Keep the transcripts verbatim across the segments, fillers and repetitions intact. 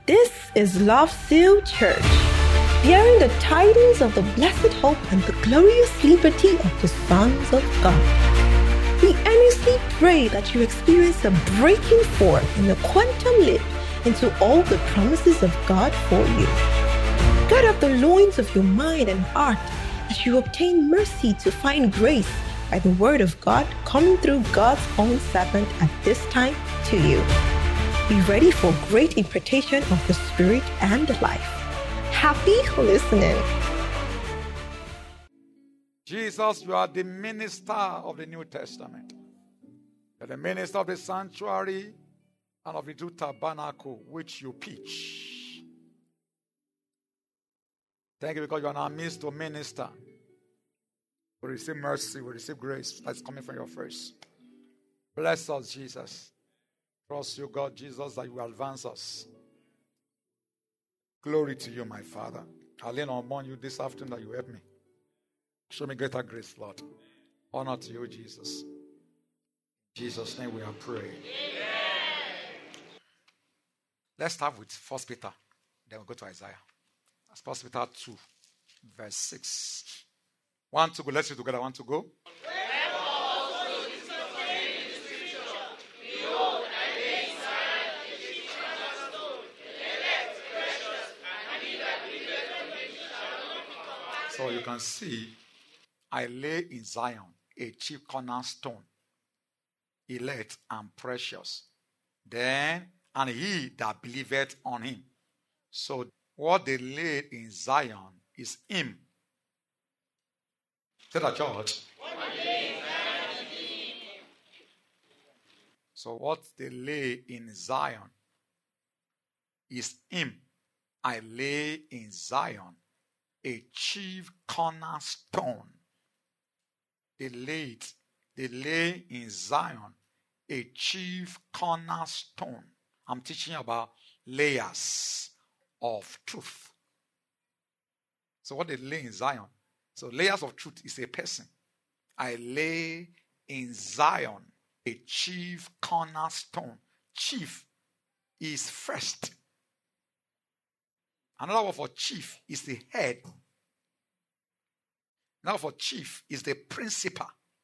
This is Love Seal Church, bearing the tidings of the blessed hope and the glorious liberty of the sons of God. We earnestly pray that you experience a breaking forth in the quantum leap into all the promises of God for you. Gird up the loins of your mind and heart as you obtain mercy to find grace by the word of God coming through God's own servant at this time to you. Be ready for great impartation of the Spirit and life. Happy listening. Jesus, you are the minister of the New Testament. You are the minister of the sanctuary and of the two tabernacle which you pitch. Thank you because you are in our midst to minister. We receive mercy, we receive grace that's coming from your face. Bless us, Jesus. Trust you, God, Jesus, that you will advance us. Glory to you, my Father. I lean upon you this afternoon that you help me. Show me greater grace, Lord. Honor to you, Jesus. In Jesus' name we are praying. Amen. Let's start with First Peter. Then we'll go to Isaiah. That's First Peter two, verse six. One to go. Let's do it together. One to go. So you can see, I lay in Zion a chief cornerstone, elect and precious. Then, and he that believeth on him. So what they laid in Zion is him. Say that, church. So what they lay in Zion is him. I lay in Zion a chief cornerstone. They laid, they lay in Zion a chief cornerstone. I'm teaching about layers of truth. So what they lay in Zion. So layers of truth is a person. I lay in Zion a chief cornerstone. Chief is first. Another word for chief is the head. Another word for chief is the principal.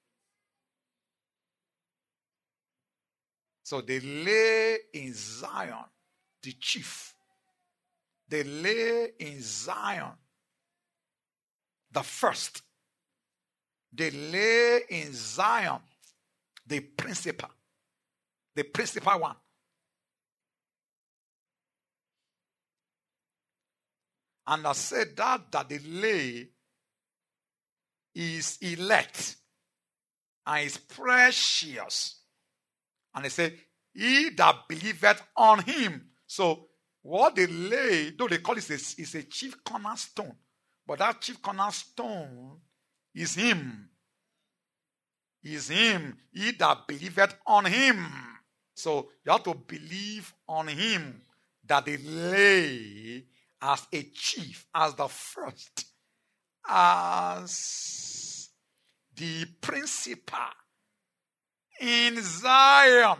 So they lay in Zion the chief. They lay in Zion the first. They lay in Zion the principal. The principal one. And I said that that they lay is elect and is precious. And they said, he that believeth on him. So what they lay, though they call it a, is a chief cornerstone, but that chief cornerstone is him. Is him. He that believeth on him. So you have to believe on him that they lay as a chief, as the first, as the principal in Zion.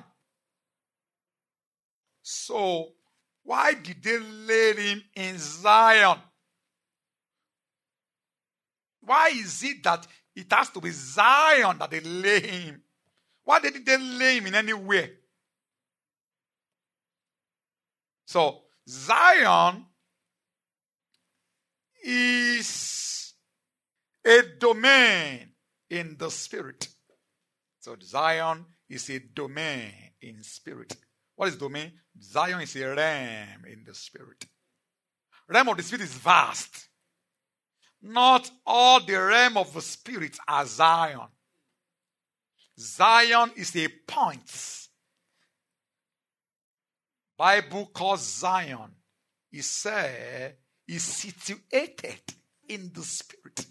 So, why did they lay him in Zion? Why is it that it has to be Zion that they lay him? Why didn't they lay him in anywhere? So, Zion is a domain in the spirit. So Zion is a domain in spirit. What is domain? Zion is a realm in the spirit. Realm of the spirit is vast. Not all the realm of the spirit are Zion. Zion is a point. Bible calls Zion. It says is situated in the spirit.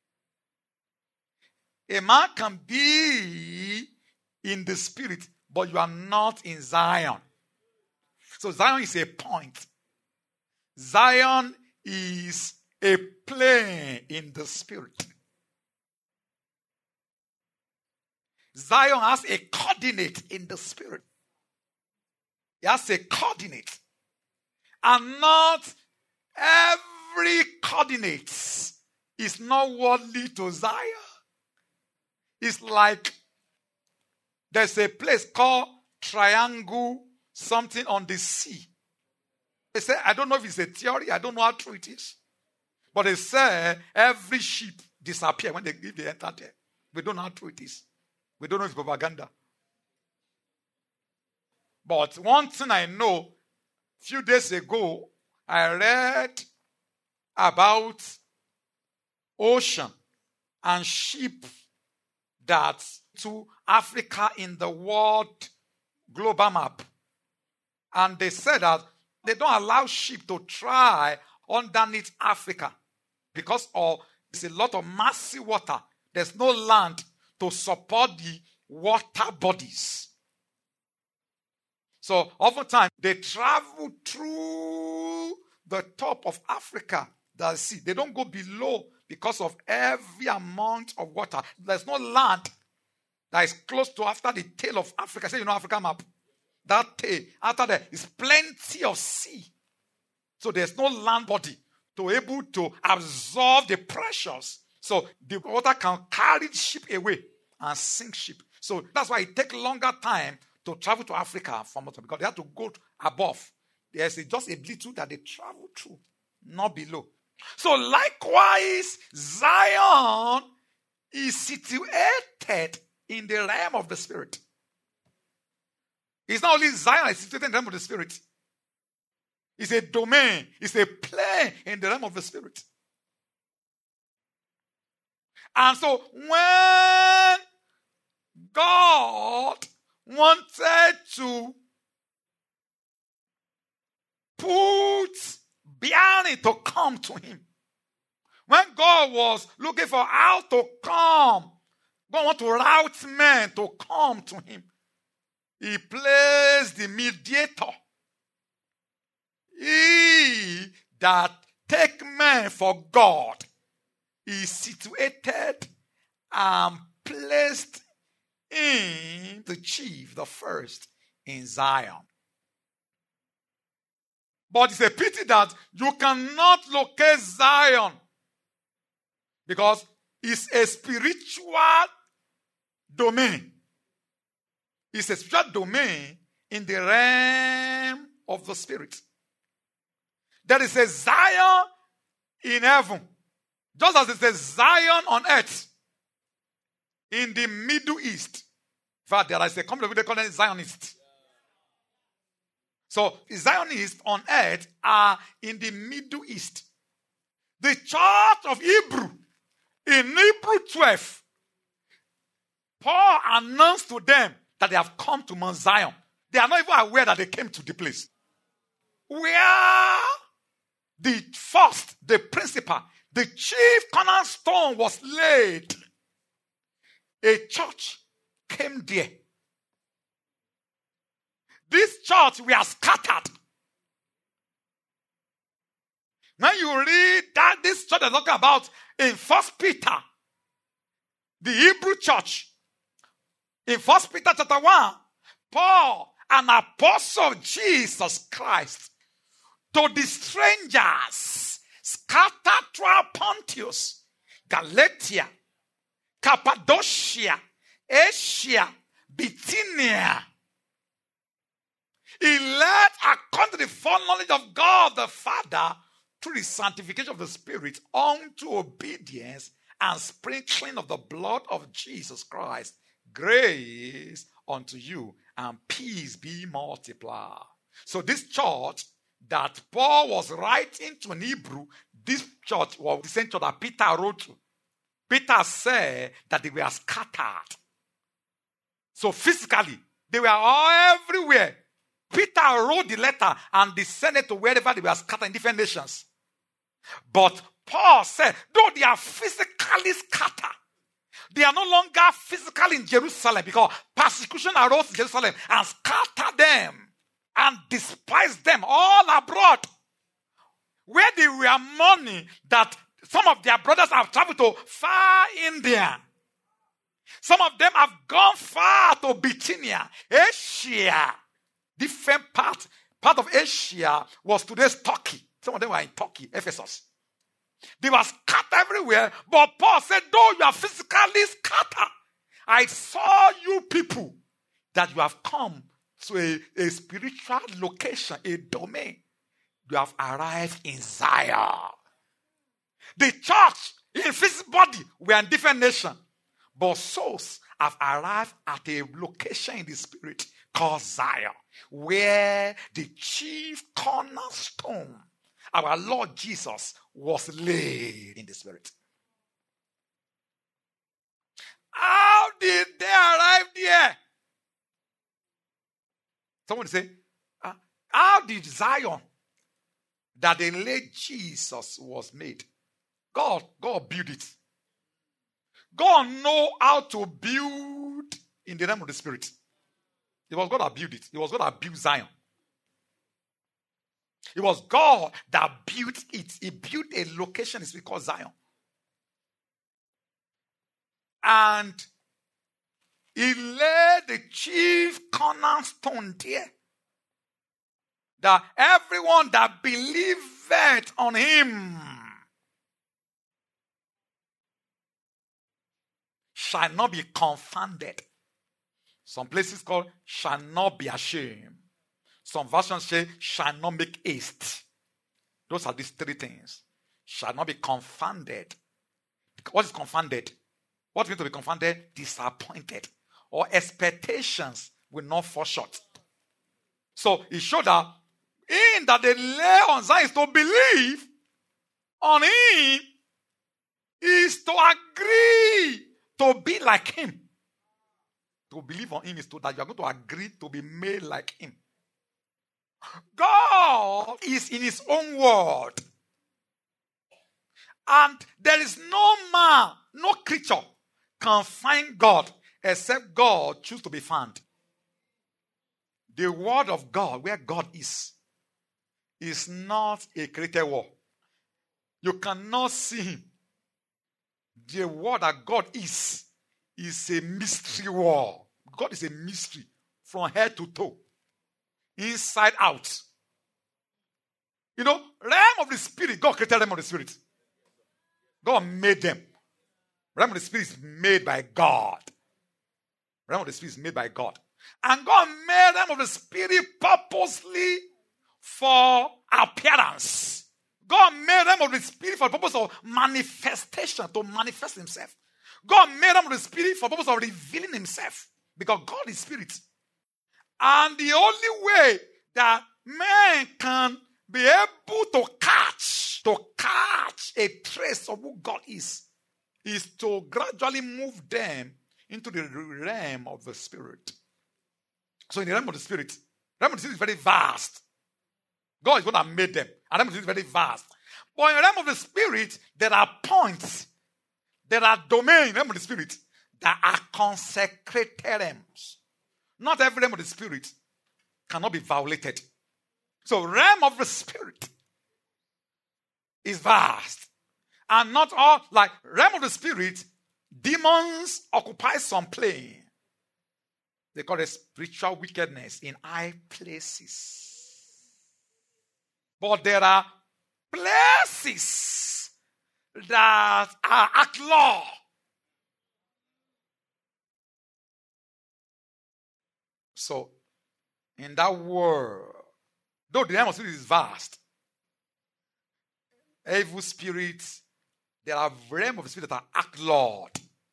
A man can be in the spirit, but you are not in Zion. So Zion is a point. Zion is a plane in the spirit. Zion has a coordinate in the spirit. It has a coordinate. And not every coordinate is not worldly to Zion. It's like there's a place called Triangle something on the sea. They say, I don't know if it's a theory, I don't know how true it is. But they say every ship disappears when they give the enter there. We don't know how true it is. We don't know if it's propaganda. But one thing I know, a few days ago, I read about ocean and ship that to Africa in the world global map. And they said that they don't allow ship to try underneath Africa because of there's a lot of massive water. There's no land to support the water bodies. So oftentimes they travel through the top of Africa, the sea. They don't go below because of every amount of water. There's no land that is close to after the tail of Africa. Say you know Africa map. That tail, after that is plenty of sea. So there's no land body to able to absorb the pressures. So the water can carry the ship away and sink ship. So that's why it takes longer time to travel to Africa from water because they have to go above. There's a, just a little that they travel through, not below. So likewise, Zion is situated in the realm of the Spirit. It's not only Zion is situated in the realm of the Spirit. It's a domain. It's a plane in the realm of the Spirit. And so when God wanted to put Biani to come to him, when God was looking for how to come, God wanted to route men to come to him, he placed the mediator. He that take men for God is situated and placed in the chief, the first in Zion. But it's a pity that you cannot locate Zion because it's a spiritual domain. It's a spiritual domain in the realm of the Spirit. There is a Zion in heaven, just as there's a Zion on earth in the Middle East. In fact, there is a company they call it Zionist. So Zionists on earth are in the Middle East. The church of Hebrew, in Hebrew twelve, Paul announced to them that they have come to Mount Zion. They are not even aware that they came to the place where the first, the principal, the chief cornerstone was laid. A church came there. This church, we are scattered. When you read that, this church is talking about in First Peter, the Hebrew church, in First Peter chapter one, Paul, an apostle of Jesus Christ, to the strangers scattered throughout Pontus, Galatia, Cappadocia, Asia, Bithynia. He led according to the foreknowledge of God the Father through the sanctification of the Spirit unto obedience and sprinkling of the blood of Jesus Christ. Grace unto you and peace be multiplied. So this church that Paul was writing to in Hebrew, this church was the same church that Peter wrote to. Peter said that they were scattered. So physically, they were all everywhere. Peter wrote the letter and descended to wherever they were scattered in different nations. But Paul said, though they are physically scattered, they are no longer physically in Jerusalem because persecution arose in Jerusalem and scattered them and despised them all abroad. Where they were mourning that some of their brothers have traveled to far India. Some of them have gone far to Bithynia, Asia, different parts. part of Asia was today's Turkey. Some of them were in Turkey, Ephesus. They were scattered everywhere, but Paul said, though you are physically scattered, I saw you people that you have come to a, a spiritual location, a domain. You have arrived in Zion. The church in physical body were in different nations, but souls have arrived at a location in the spirit called Zion, where the chief cornerstone, our Lord Jesus, was laid in the spirit. How did they arrive there? Someone say, uh, how did Zion, that the late Jesus was made? God, God built it. God know how to build in the realm of the spirit. It was God that built it. It was God that built Zion. It was God that built it. He built a location, it's called Zion. And he laid the chief cornerstone there, that everyone that believeth on him shall not be confounded. Some places call shall not be ashamed. Some versions say shall not make haste. Those are these three things. Shall not be confounded. What is confounded? What means to be confounded? Disappointed. Or expectations will not fall short. So it showed that in that they lay on Zion is to believe on him, is to agree to be like him. To believe on him is to that you are going to agree to be made like him. God is in his own word. And there is no man, no creature can find God except God choose to be found. The word of God, where God is, is not a created word. You cannot see him. The word that God is, is a mystery word. God is a mystery from head to toe, inside out. You know, realm of the spirit, God created realm of the spirit. God made them. Realm of the spirit is made by God. Realm of the spirit is made by God. And God made realm of the spirit purposely for appearance. God made realm of the spirit for the purpose of manifestation, to manifest himself. God made realm of the spirit for the purpose of revealing himself. Because God is spirit. And the only way that man can be able to catch, to catch a trace of who God is, is to gradually move them into the realm of the spirit. So in the realm of the spirit, the realm of the spirit is very vast. God is one that made them. And the realm of the spirit is very vast. But in the realm of the spirit, there are points, there are domains in the realm of the spirit that are consecrated realms. Not every realm of the spirit cannot be violated. So realm of the spirit is vast. And not all, like realm of the spirit, demons occupy some plane. They call it spiritual wickedness in high places. But there are places that are at law. So, in that world, though the realm of spirit is vast, evil spirits, there are realms of the spirit that are at Lord.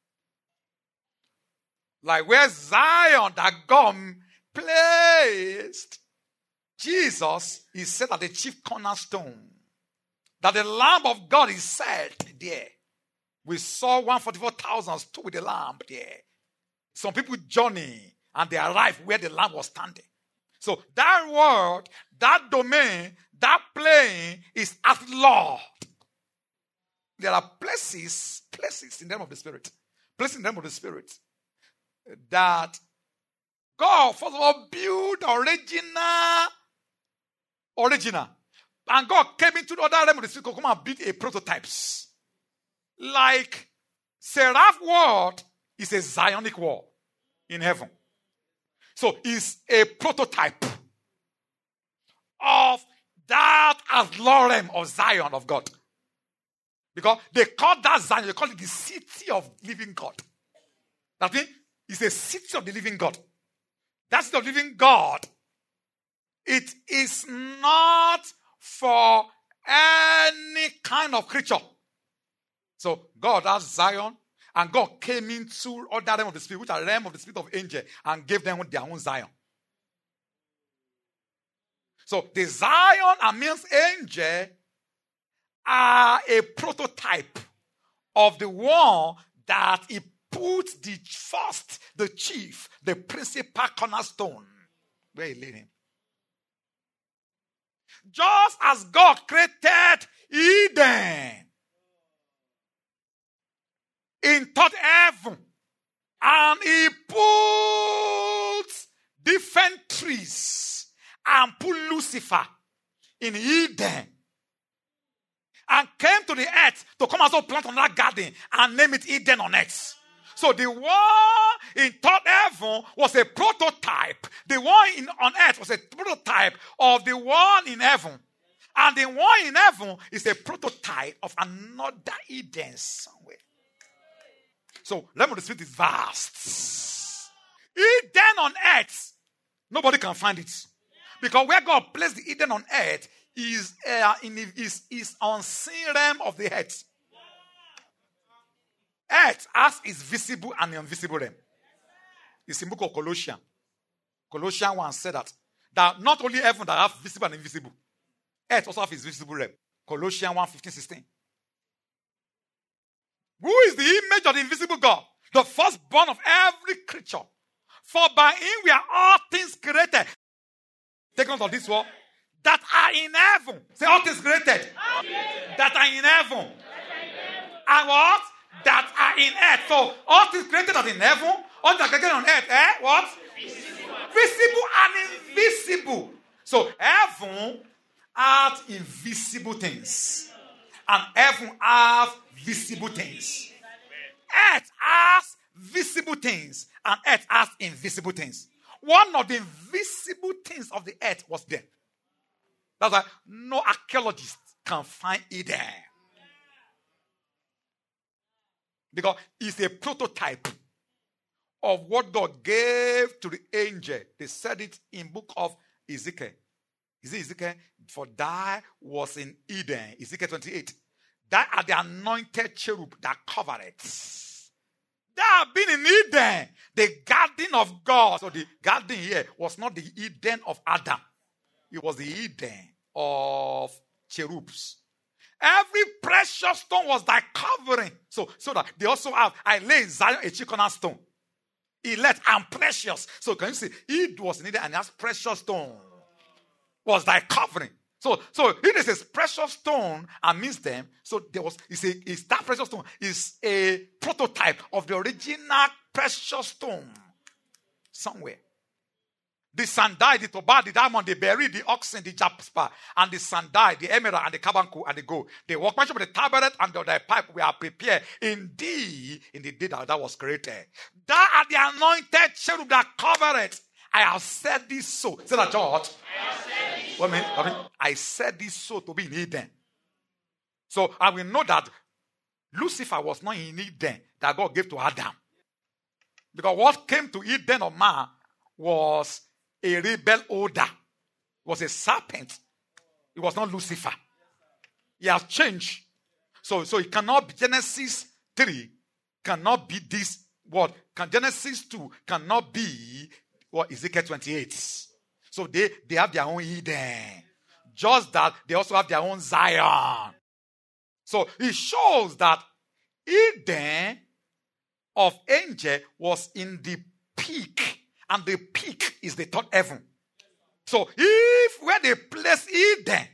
Like where Zion that God placed Jesus is set at the chief cornerstone. That the Lamb of God is set there. We saw one hundred forty-four thousand stood with the Lamb there. Some people journey and they arrive where the Lamb was standing. So that word, that domain, that plane is at Lord. There are places, places in the realm of the Spirit, places in the realm of the Spirit that God, first of all, built original, original. And God came into the other realm of the Spirit to come and build a prototypes. Like Seraph word is a Zionic word in heaven. So it's a prototype. of that Adlorem of Zion of God. Because they call that Zion, they call it the city of living God. That means it's a city of the living God. That city of living God, it is not for any kind of creature. So God has Zion, and God came into other realm of the spirit, which are realm of the spirit of angel, and gave them their own Zion. So the Zion amongst angel are a prototype of the one that he put the first, the chief, the principal cornerstone where he laid him. Just as God created Eden in third heaven, and he put different trees and put Lucifer in Eden, and came to the earth to come also plant another garden and name it Eden on earth. So the one in third heaven was a prototype. The one in, on earth was a prototype of the one in heaven. And the one in heaven is a prototype of another Eden somewhere. So realm of the spirit is vast. Eden on earth, nobody can find it. Because where God placed the Eden on earth is uh, in is is unseen realm of the earth. Earth as is visible and invisible realm. It's in the book of Colossians. Colossians one said that that not only heaven that have visible and invisible, earth also have its visible realm. Colossians one fifteen sixteen. Who is the image of the invisible God? The firstborn of every creature. For by him we are all things created. Take note of this word. That are in heaven. Say all things created. Amen. That are in heaven. And what? That are in earth. So all things created are in heaven. All that are created on earth. Eh? What? Visible. Visible and invisible. So heaven has invisible things. And heaven has visible things. Earth has visible things. And earth has invisible things. One of the invisible things of the earth was there. That's why no archaeologist can find it there. Because it's a prototype of what God gave to the angel. They said it in book of Ezekiel. Is it Ezekiel? For thy was in Eden. Ezekiel twenty-eight. That are the anointed cherub that covered it. They have been in Eden, the garden of God. So the garden here was not the Eden of Adam. It was the Eden of cherubs. Every precious stone was like covering. So, so that they also have, I lay in Zion a chief cornerstone. Elect and precious. So can you see, it was in Eden and it has precious stone. Was like covering. So, so it is a precious stone amidst them. So there was, it's a, it's that precious stone is a prototype of the original precious stone somewhere. The sandai, the tobal, the diamond, the berry, the oxen, the jasper, and the sandai, the emerald, and the carbuncle, and the gold. The workmanship of the tabernacle and the, the pipe were prepared indeed in the day that that was created. That are the anointed cherub that cover it. I have said this so. Say that, George. Wait a minute. I, mean, I said this so to be in Eden. So I will know that Lucifer was not in Eden that God gave to Adam. Because what came to Eden of man was a rebel odor. It was a serpent. It was not Lucifer. He has changed. So, so it cannot be Genesis three. Cannot be this word. Can Genesis two cannot be what Ezekiel twenty-eight. So they, they have their own Eden. Just that they also have their own Zion. So it shows that Eden of angel was in the peak. And the peak is the third heaven. So if where they place Eden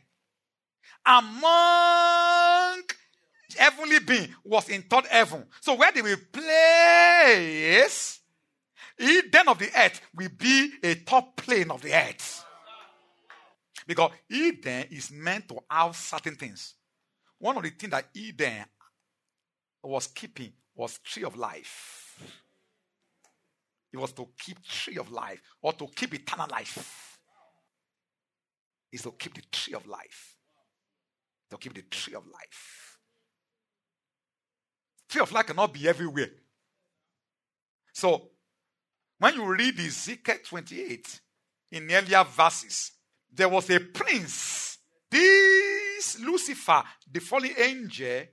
among heavenly being was in third heaven. So where they will place Eden of the earth will be a top plane of the earth. Because Eden is meant to have certain things. One of the things that Eden was keeping was tree of life. It was to keep tree of life or to keep eternal life. is to keep the tree of life. To keep the tree of life. Tree of life cannot be everywhere. So, when you read Ezekiel twenty-eight, in earlier verses, there was a prince. This Lucifer, the fallen angel,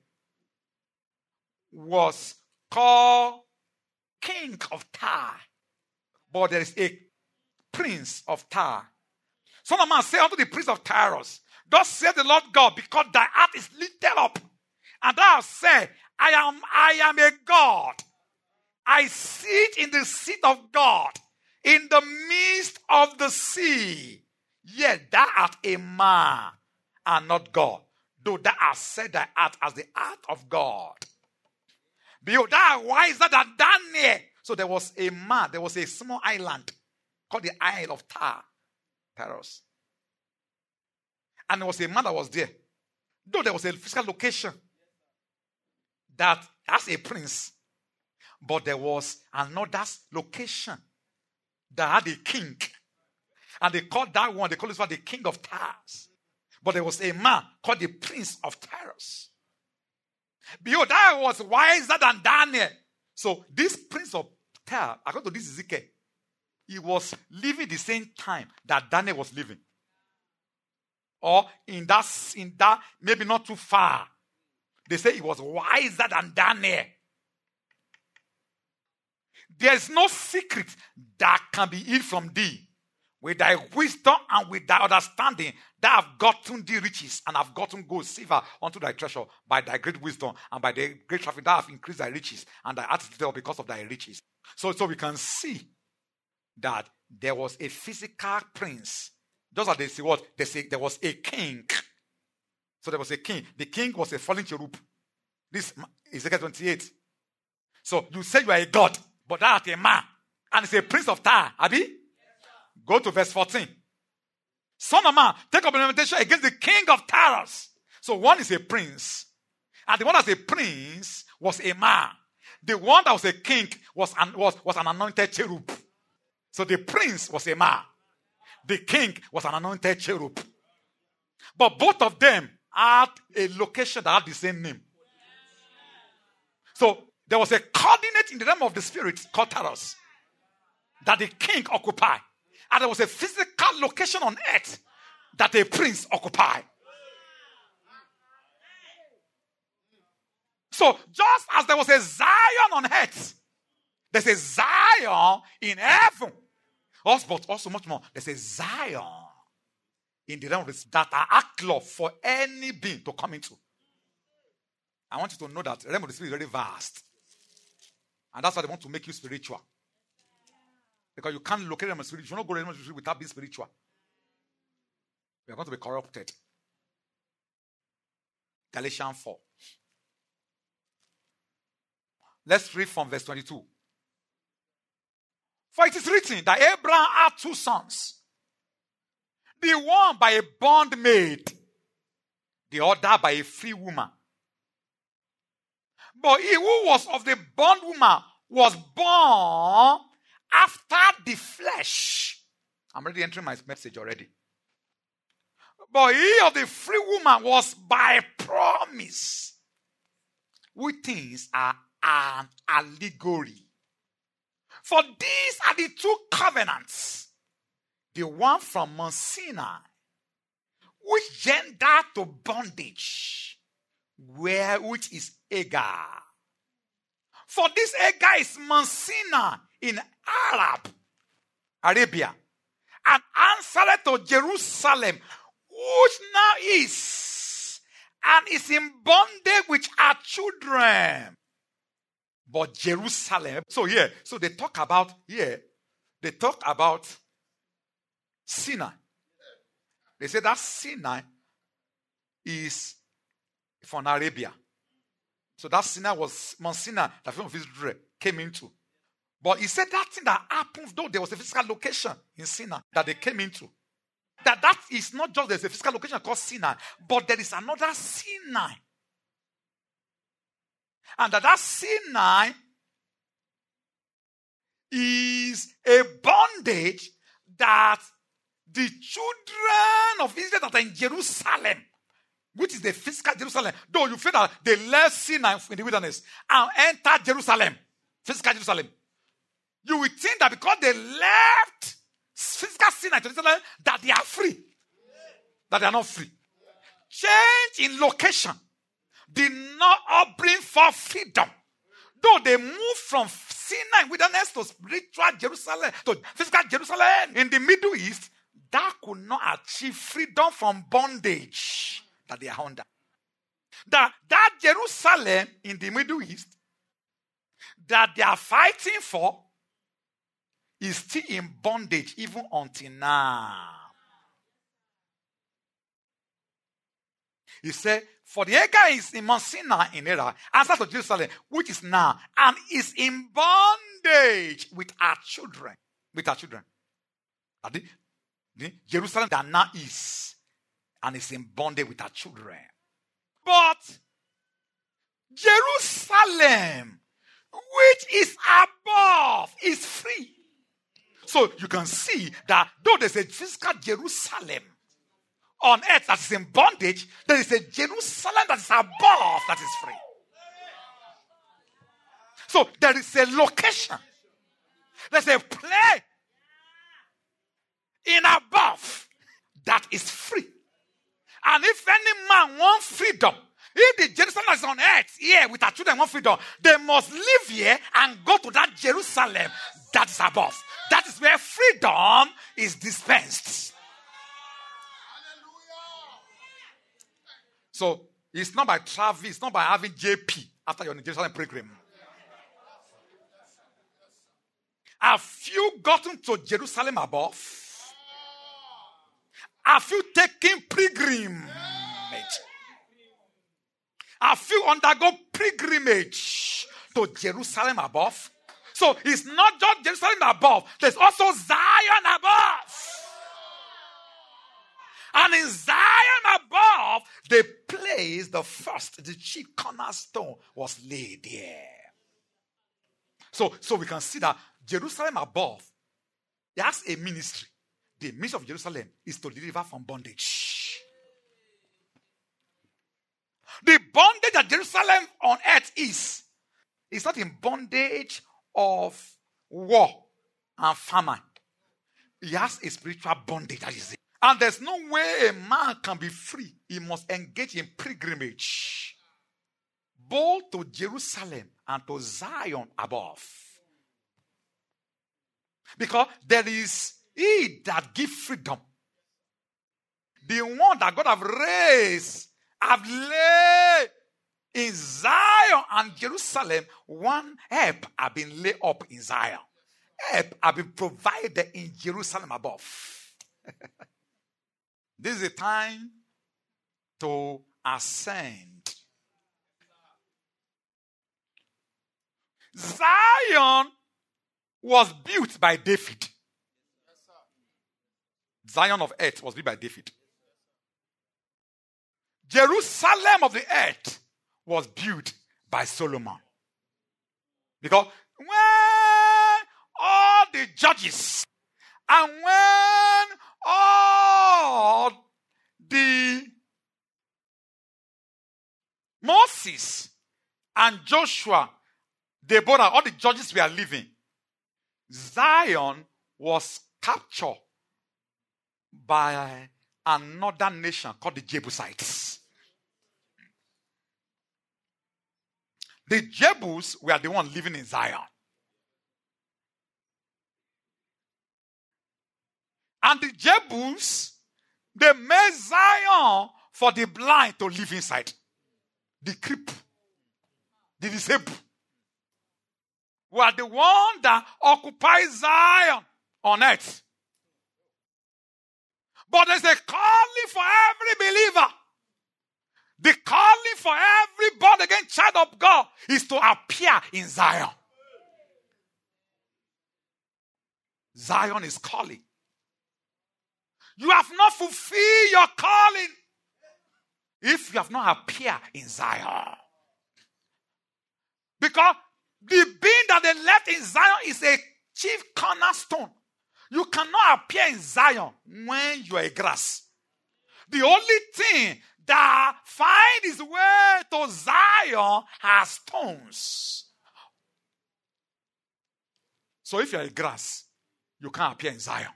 was called King of Tyre. But there is a prince of Tyre. Son of man, say unto the prince of Tyrus, thus saith the Lord God, because thy heart is lifted up, and thou hast said, I am, I am a God. I sit in the seat of God, in the midst of the sea. Yet thou art a man, and not God, though thou hast set thy heart as the heart of God. Behold, thou art wiser than Daniel. So there was a man, there was a small island called the Isle of Tyre. Tyrus. And there was a man that was there. Though there was a physical location that has a prince, but there was another location that had a king. And they called that one, they called this one the King of Tyre. But there was a man called the Prince of Tyrus. Behold, that was wiser than Daniel. So this Prince of Tyre, according to this Ezekiel, he was living the same time that Daniel was living. Or in that, in that, maybe not too far. They say he was wiser than Daniel. There is no secret that can be hid from thee. With thy wisdom and with thy understanding, thou have gotten thee riches, and have gotten gold, silver unto thy treasure. By thy great wisdom and by the great traffic, thou have increased thy riches, and thy heart is lifted up because of thy riches. So, so we can see that there was a physical prince. Just as they say what? They say there was a king. So there was a king. The king was a fallen cherub. This is Ezekiel twenty-eight. So you say you are a god, but thou art a man. And it's a prince of Tyre. Abi? Yes, go to verse fourteen. Son of man, take up an invitation against the king of Tyre. So one is a prince. And the one that's a prince was a man. The one that was a king was an, was, was an anointed cherub. So the prince was a man. The king was an anointed cherub. But both of them had a location that had the same name. So there was a coordinate in the realm of the spirit called Taros that the king occupied. And there was a physical location on earth that a prince occupied. So just as there was a Zion on earth, there's a Zion in heaven. Also, but also much more, there's a Zion in the realm of the spirit that are outlaw for any being to come into. I want you to know that the realm of the spirit is very vast. And that's why they want to make you spiritual. Because you can't locate them as spiritual. You don't go to the realm of the spirit without being spiritual. You are going to be corrupted. Galatians four. Let's read from verse twenty-two. For it is written that Abraham had two sons. The one by a bondmaid, the other by a free woman. But he who was of the bondwoman was born after the flesh. I'm already entering my message already. But he of the free woman was by promise. Which things are an allegory. For these are the two covenants. The one from Mount Sinai, which gender to bondage, where which is Agar. For this Agar is Mount Sinai in Arab, Arabia, and answered to Jerusalem, which now is, and is in bondage with her children. But Jerusalem, so here, so they talk about here, they talk about Sinai. They say that Sinai is from Arabia. So that Sinai was Mount Sinai that film of Israel came into. But he said that thing that happened, though there was a physical location in Sinai that they came into. That that is not just there's a physical location called Sinai, but there is another Sinai. And that that Sinai is a bondage that the children of Israel that are in Jerusalem, which is the physical Jerusalem, though you feel that they left Sinai in the wilderness and entered Jerusalem, physical Jerusalem, you will think that because they left physical Sinai to Jerusalem, that they are free. That they are not free. Change in location did not bring for freedom. Though they moved from Sinai wilderness to spiritual Jerusalem, to physical Jerusalem in the Middle East, that could not achieve freedom from bondage that they are under. That, that Jerusalem in the Middle East that they are fighting for is still in bondage even until now. He said, for the acre is in Mount Sinai in Era, answer to Jerusalem, which is now, and is in bondage with our children. With our children. The, the Jerusalem that now is, and is in bondage with our children. But Jerusalem, which is above, is free. So you can see that though there's a physical Jerusalem on earth that is in bondage, there is a Jerusalem that is above that is free. So there is a location. There's a place in above that is free. And if any man wants freedom, if the Jerusalem is on earth here with our children want freedom, they must live here and go to that Jerusalem that is above. That is where freedom is dispensed. So it's not by travel, it's not by having J P after you're in the Jerusalem pilgrim. Have you gotten to Jerusalem above? Have you taken pilgrimage? Have you undergone pilgrimage to Jerusalem above? So it's not just Jerusalem above, there's also Zion above. And in Zion above, the place, the first, the chief cornerstone was laid there. So, so we can see that Jerusalem above, it has a ministry. The ministry of Jerusalem is to deliver from bondage. The bondage that Jerusalem on earth is, is not in bondage of war and famine. It has a spiritual bondage that is it. And there's no way a man can be free. He must engage in pilgrimage, both to Jerusalem and to Zion above. Because there is he that gives freedom. The one that God have raised, have laid in Zion and Jerusalem. One help have been laid up in Zion. Help have been provided in Jerusalem above. This is a time to ascend. Zion was built by David. Zion of earth was built by David. Jerusalem of the earth was built by Solomon. Because when all the judges and when all the Moses and Joshua, Deborah, all the judges were living, Zion was captured by another nation called the Jebusites. The Jebus were the ones living in Zion. And the Jebus, they made Zion for the blind to live inside. The cripple, the disabled, were the one that occupied Zion on earth. But there's a calling for every believer. The calling for every born again child of God is to appear in Zion. Zion is calling. You have not fulfilled your calling if you have not appeared in Zion. Because the being that they left in Zion is a chief cornerstone. You cannot appear in Zion when you are a grass. The only thing that finds its way to Zion are stones. So if you are a grass, you can't appear in Zion.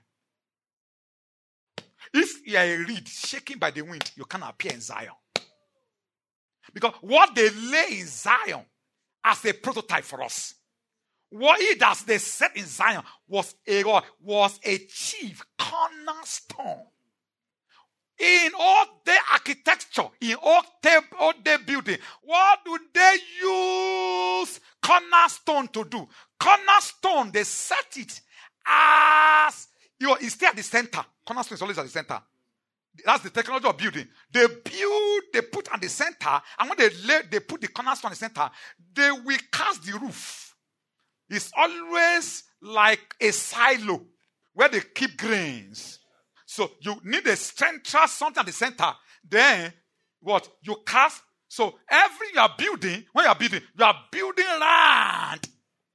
If you are a reed shaken by the wind, you can't appear in Zion. Because what they lay in Zion as a prototype for us, what it does they set in Zion was a was a chief cornerstone. In all their architecture, in all their, all their building, what do they use cornerstone to do? Cornerstone, they set it as, you know, it's there at the center. Cornerstone is always at the center. That's the technology of building. They build, they put at the center, and when they lay, they put the cornerstone at the center, they will cast the roof. It's always like a silo where they keep grains. So you need a central something at the center. Then what? You cast. So every you are building, when you are building, you are building land.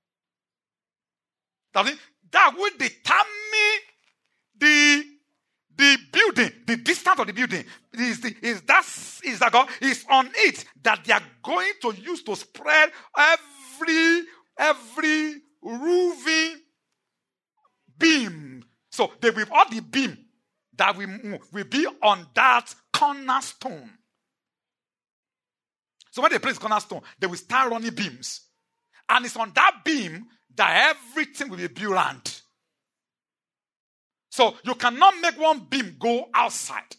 That means that will determine the the building, the distance of the building. Is the is that is that God is on it that they are going to use to spread every every roofing beam. So they will all the beam that will move will be on that cornerstone. So when they place cornerstone, they will start running beams. And it's on that beam that everything will be built around. So you cannot make one beam go outside.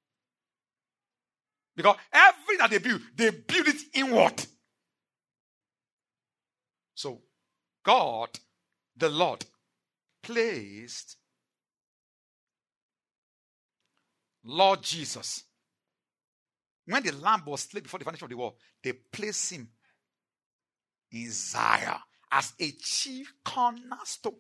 Because everything that they build, they build it inward. So God, the Lord, placed Lord Jesus. When the lamb was slain before the foundation of the world, they placed him in Zion as a chief cornerstone.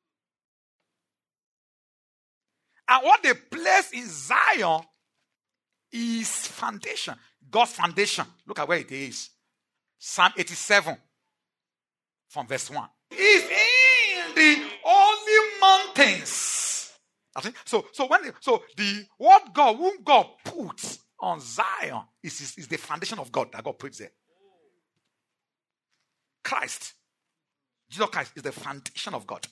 And what they place in Zion is foundation. God's foundation. Look at where it is. Psalm eighty-seven from verse one. Is in the holy mountains. So, so when so the what God, whom God puts on Zion is, is, is the foundation of God that God puts there. Christ. Jesus Christ is the foundation of God.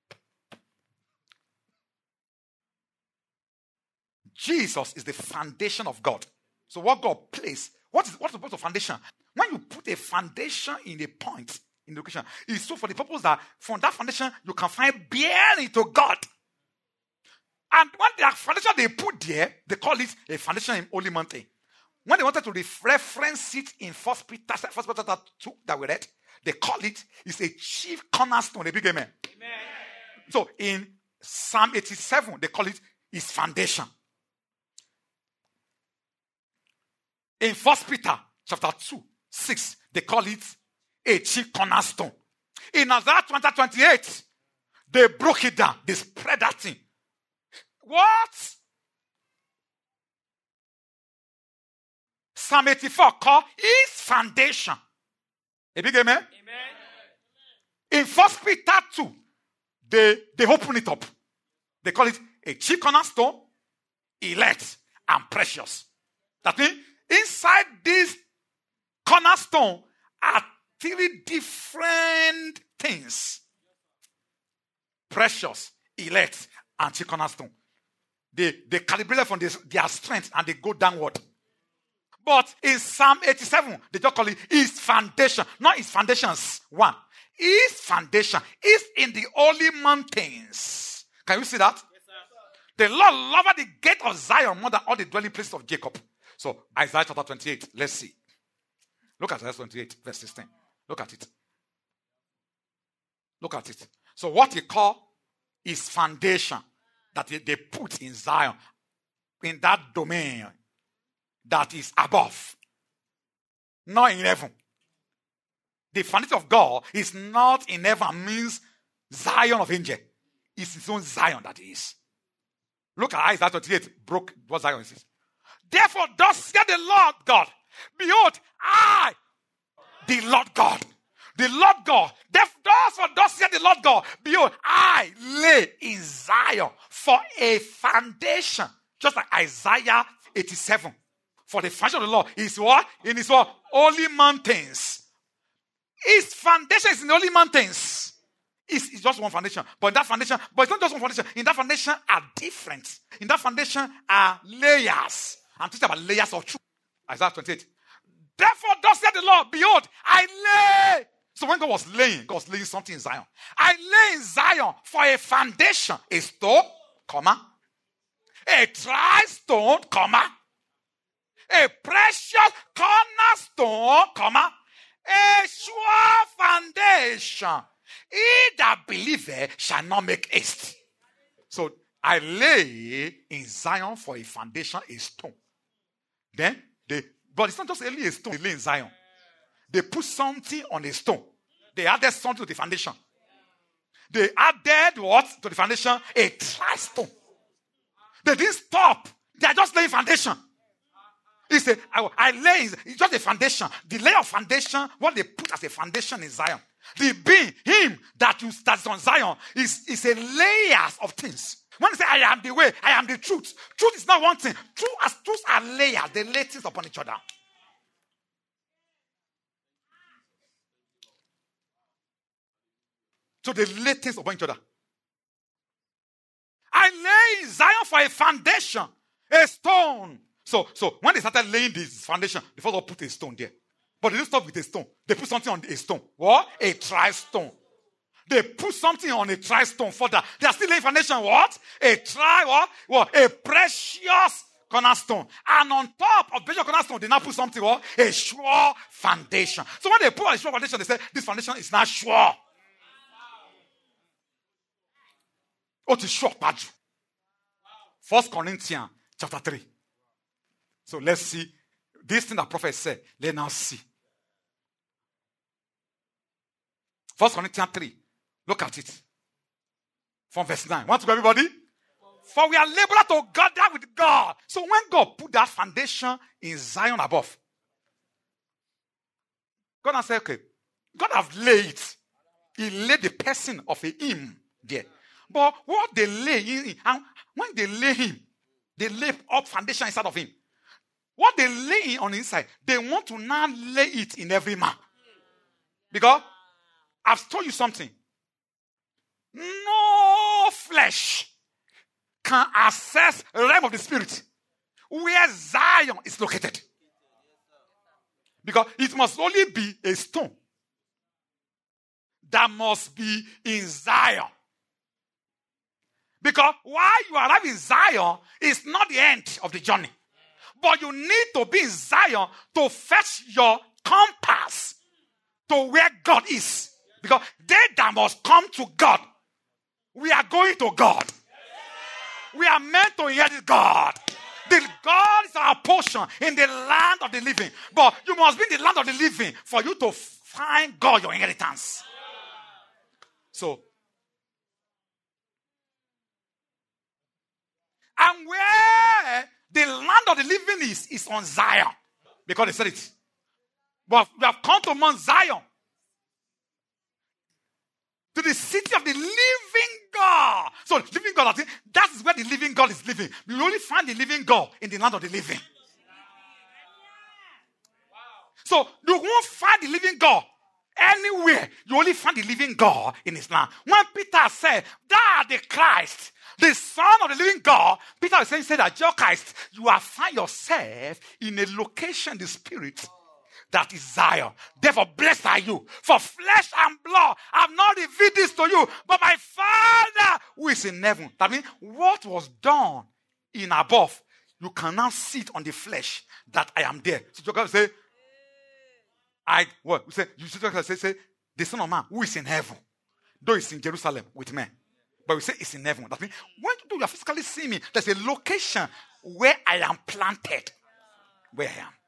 Jesus is the foundation of God. So what God placed, what is what is the foundation? When you put a foundation in a point in the location, it's so for the purpose that from that foundation you can find bearing to God. And when the foundation they put there, they call it a foundation in Holy Mountain. When they wanted to reference it in First Peter, First Peter two that we read, they call it, it's a chief cornerstone, a big amen. Amen. So in Psalm eighty-seven, they call it his foundation. In First Peter chapter two, six, they call it a chief cornerstone. In Isaiah twenty twenty-eight, they broke it down. They spread that thing. What? Psalm eighty-four called his foundation. A big amen? Amen. In First Peter two, they, they open it up. They call it a chief cornerstone, elect, and precious. That means inside this cornerstone are three different things. Precious, elect, and chief cornerstone. They, they calibrate from this, their strength and they go downward. But in Psalm eighty-seven, they just call it his foundation. Not his foundations. One. His foundation is in the holy mountains. Can you see that? Yes, sir. The Lord loved the gate of Zion more than all the dwelling places of Jacob. So Isaiah chapter twenty-eight. Let's see. Look at Isaiah twenty-eight, verse sixteen. Look at it. Look at it. So what he call his foundation that they put in Zion, in that domain that is above, not in heaven. The foundation of God is not in heaven, means Zion of angel. It's his own Zion that is. Look at Isaiah twenty-eight, broke what Zion is. Therefore, thus said the Lord God, behold, I, the Lord God, The Lord God. Therefore, thus said the Lord God, behold, I lay in Zion for a foundation. Just like Isaiah eighty-seven. For the foundation of the Lord is what? In his what? Holy mountains. His foundation is in the holy mountains. It's, it's just one foundation. But in that foundation, but it's not just one foundation. In that foundation are different. In that foundation are layers. I'm talking about layers of truth. Isaiah twenty-eight. Therefore, thus said the Lord, behold, I lay. So when God was laying, God was laying something in Zion. I lay in Zion for a foundation, a stone, comma, a dry stone, comma, a precious cornerstone, comma, a sure foundation. He that believeth shall not make haste. So I lay in Zion for a foundation, a stone. Then they, but it's not just only a stone they lay in Zion. They put something on a stone. They added something to the foundation. They added what to the foundation? A dry stone. They didn't stop. They are just laying foundation. He said, I, I lay, it's just a foundation. The layer of foundation, what they put as a foundation in Zion. The being, him that you that's on Zion, is, is a layers of things. When they say, I am the way, I am the truth. Truth is not one thing. Truth, as truths are layers. They lay things upon each other. So they lay things upon each other. I lay in Zion for a foundation, a stone. So, so when they started laying this foundation, they first all put a stone there. But they didn't stop with a stone. They put something on a stone. What? A dry stone. They put something on a dry stone further. They are still laying foundation. What? A dry what? What? A precious cornerstone. And on top of precious cornerstone, they now put something what? A sure foundation. So when they put a sure foundation, they say this foundation is not sure. What is sure, Padre? First Corinthians chapter three. So let's see. This thing that prophet said, let's now see. First Corinthians three. Look at it. From verse nine. Want to go, everybody? For we are laborer to gather with God. So when God put that foundation in Zion above, God has said, okay, God has laid it. He laid the person of a him there. But what they lay in, and when they lay him, they lay up foundation inside of him. What they lay on the inside, they want to now lay it in every man. Because I've told you something. No flesh can access the realm of the spirit where Zion is located. Because it must only be a stone that must be in Zion. Because while you arrive in Zion, it's not the end of the journey. But you need to be in Zion to fetch your compass to where God is. Because they that must come to God, we are going to God. We are meant to inherit God. The God is our portion in the land of the living. But you must be in the land of the living for you to find God your inheritance. So, and where the land of the living is, is on Zion. Because they said it. But we have come to Mount Zion. To the city of the living God. So, living God, that is where the living God is living. You only find the living God in the land of the living. So, you won't find the living God anywhere. You only find the living God in his land. When Peter said, thou art the Christ, the Son of the living God, Peter was saying, said that, Jesus Christ, you have found yourself in a location in the spirit that is Zion. Therefore, blessed are you. For flesh and blood have not revealed this to you, but my Father who is in heaven. That means what was done in above, you can now see it on the flesh that I am there. So God say, I what? We say, you say, say, the Son of Man who is in heaven, though it's in Jerusalem with men. But we say it's in heaven. That means when you are physically seeing me, there's a location where I am planted. Where I am.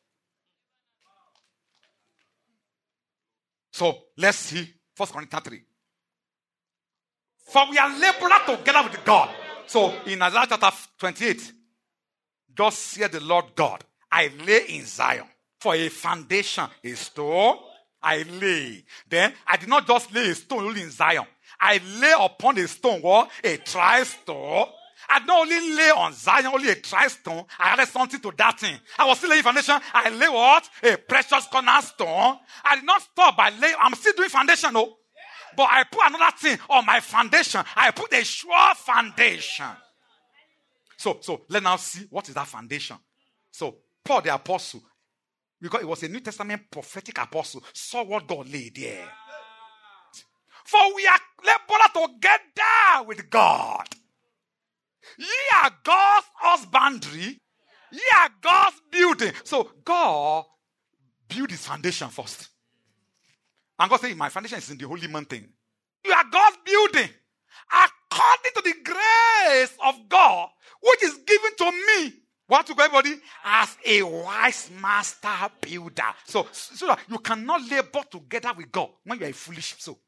So let's see First Corinthians three. For we are laborer together with God. So in Isaiah chapter twenty-eight, thus saith the Lord God, I lay in Zion for a foundation, a stone, I lay. Then I did not just lay a stone only in Zion. I lay upon a stone, what? A tri-stone. I not only lay on Zion, only a tri-stone. I added something to that thing. I was still laying foundation. I lay what? A precious cornerstone. I did not stop by laying. I'm still doing foundation, no. But I put another thing on my foundation. I put a sure foundation. So, so let's now see what is that foundation. So Paul the apostle, because it was a New Testament prophetic apostle, saw what God laid there. For we are laborer together with God. Ye are God's husbandry. Ye are God's building. So God built his foundation first. And God said, my foundation is in the holy mountain. You are God's building. According to the grace of God, which is given to me. What to go, everybody? As a wise master builder. So, so that you cannot labor together with God when you are a foolish soul.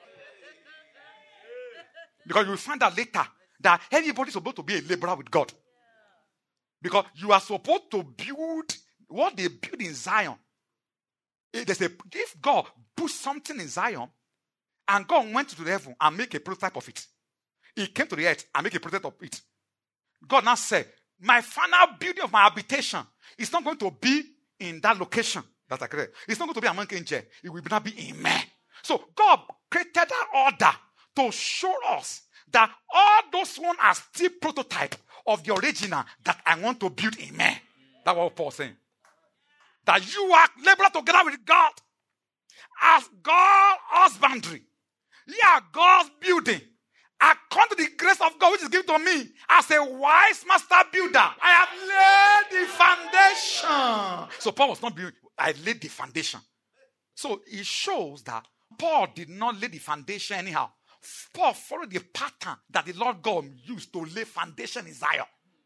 Because you will find out later that everybody is supposed to be a laborer with God. Because you are supposed to build what they build in Zion. If, a, if God put something in Zion, and God went to the heaven and make a prototype of it, he came to the earth and make a prototype of it. God now said, my final building of my habitation is not going to be in that location that I created. It's not going to be among angels. It will not be in me. So God created that order to show us that all those ones are still prototype of the original that I want to build in me. That's what Paul is saying. That you are laborer together with God as God's husbandry. You are God's building. According to the grace of God which is given to me as a wise master builder, I have laid the foundation. So Paul was not building. I laid the foundation. So it shows that Paul did not lay the foundation anyhow. Paul followed the pattern that the Lord God used to lay foundation in Zion.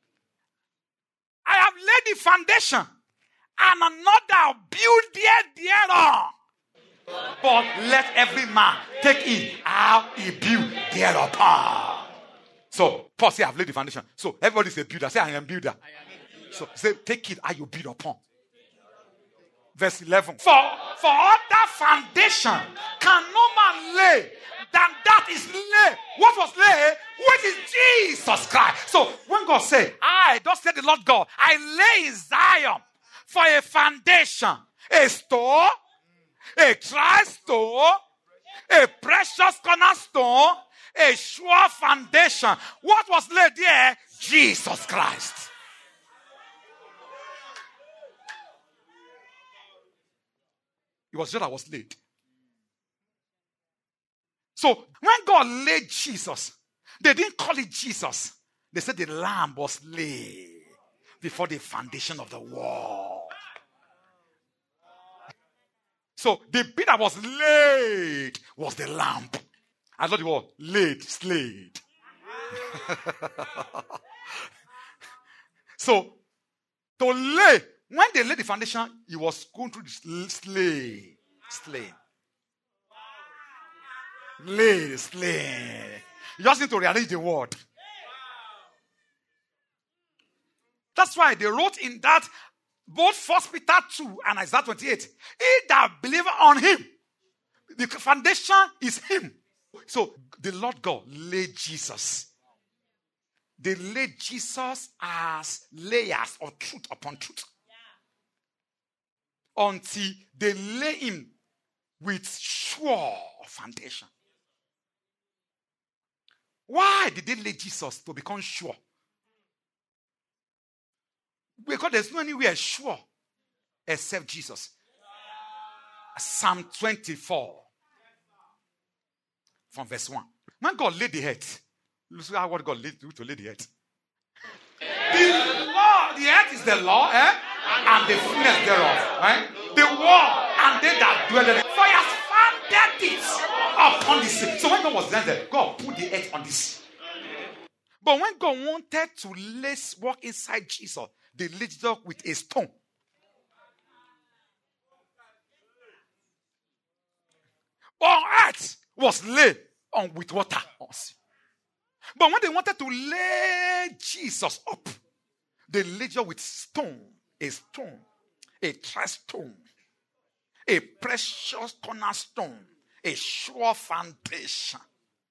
I have laid the foundation, and another build there thereon. But let every man take it how he build thereupon. So Paul said, I have laid the foundation. So everybody say builder. Say, I am builder. So say, take it how you build upon. Verse eleven. For, for other foundation can no man lay than that is laid. What was laid? Which is Jesus Christ. So when God said, I, thus said the Lord God, I lay in Zion for a foundation, a store, a tri-stone, a precious cornerstone, a sure foundation. What was laid there? Jesus Christ. It was just that was laid. So when God laid Jesus, they didn't call it Jesus. They said the lamb was laid before the foundation of the world. So the bit that was laid was the lamp. I thought it was laid, slayed. So to lay, when they laid the foundation, it was going through the slay, slay. Lay, slay. You just need to rearrange the word. That's why they wrote in that both First Peter two and Isaiah twenty-eight. He that believeth on him. The foundation is him. So the Lord God laid Jesus. They laid Jesus as layers of truth upon truth. Yeah. Until they lay him with sure foundation. Why did they lay Jesus to become sure? Because there's no anywhere sure except Jesus. Psalm twenty-four from verse one. When God laid the head, you see how what God laid to lay the head. The law, the earth is the law, eh? And the fullness thereof, right? The world and they that dwell in it. For he has founded it upon the sea. So when God was there, God put the earth on the sea. But when God wanted to let's walk inside Jesus, they laid it up with a stone. On earth was laid on with water. But when they wanted to lay Jesus up, they laid it with stone, a stone, a tri-stone, a precious cornerstone, a sure foundation.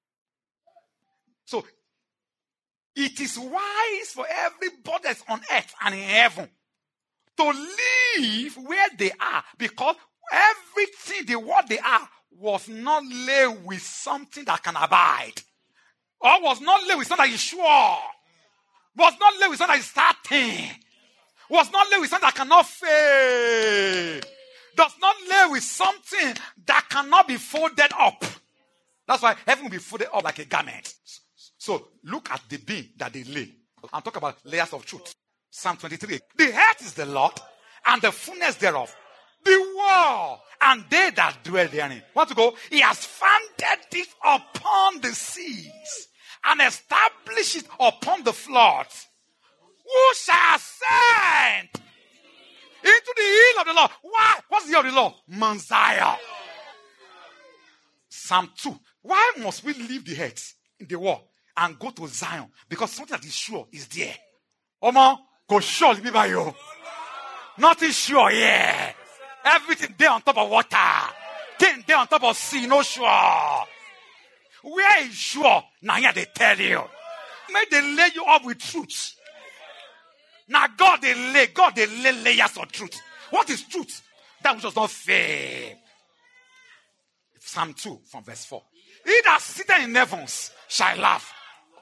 So, it is wise for everybody that's on earth and in heaven to live where they are, because everything, the what they are, was not laid with something that can abide. Or was not laid with something that is sure. Was not laid with something that is starting. Was not laid with something that cannot fail. Does not lay with something that cannot be folded up. That's why heaven will be folded up like a garment. So look at the beam that they lay. I'm talking about layers of truth. Psalm twenty-three. The earth is the Lord, and the fullness thereof, the world, and they that dwell therein. Want to go? He has founded it upon the seas, and established it upon the floods. Who shall ascend into the hill of the Lord? Why? What's the hill of the Lord? Mount Zion. Psalm two. Why must we leave the earth in the war and go to Zion? Because something that is sure is there. Omo, go surely be by you. Nothing sure, yeah. Everything there on top of water. Thing there on top of sea, no sure. Where is sure? Now here they tell you. May they lay you up with truth. Now God they lay, God they lay layers of truth. What is truth? That which does not fail. Psalm two from verse four. He that sitteth in heavens shall laugh.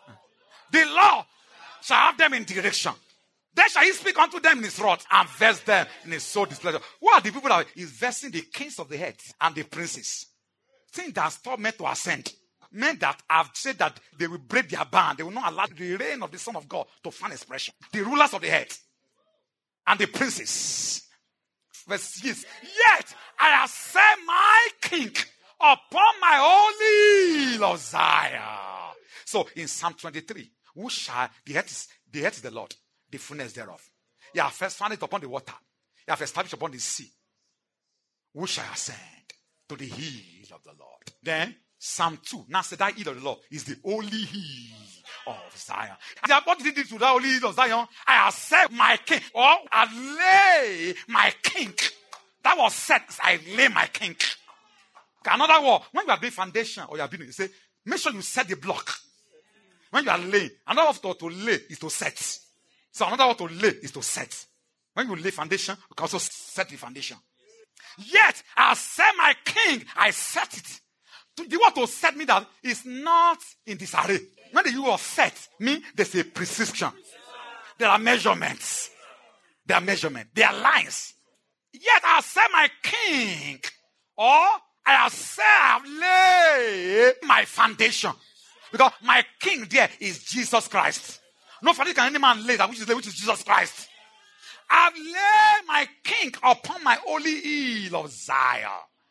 The Lord shall have them in direction. Then shall he speak unto them in his wrath and vex them in his soul displeasure. What are the people that is versing? The kings of the earth and the princes. Things that stop men to ascend. Men that have said that they will break their band. They will not allow the reign of the Son of God to find expression. The rulers of the earth and the princes. Verse six. Yet I have set my king upon my holy hill of Zion. So in Psalm twenty-three, who shall, the earth is, the earth is the Lord, the fullness thereof. He hath first founded upon the water. He hath established upon the sea. Who shall ascend to the hill of the Lord? Then Psalm two. Now said that hill of the Lord is the holy hill of Zion. What did he do to that holy hill of Zion? I have set my king, or I lay my king. That was set. I lay my king. Another word, when you are doing foundation or you are building, you say, make sure you set the block. When you are laying, another word to, to lay is to set. So another word to lay is to set. When you lay foundation, you can also set the foundation. Yet I set my king, I set it. The word to set me that is not in disarray. When the you are set, mean there's a prescription. There are measurements. There are measurements. There are lines. Yet I set my king, or I have set, lay my foundation. Because my king there is Jesus Christ. No foundation can any man lay that which is, which is Jesus Christ. I've laid my king upon my holy hill of Zion.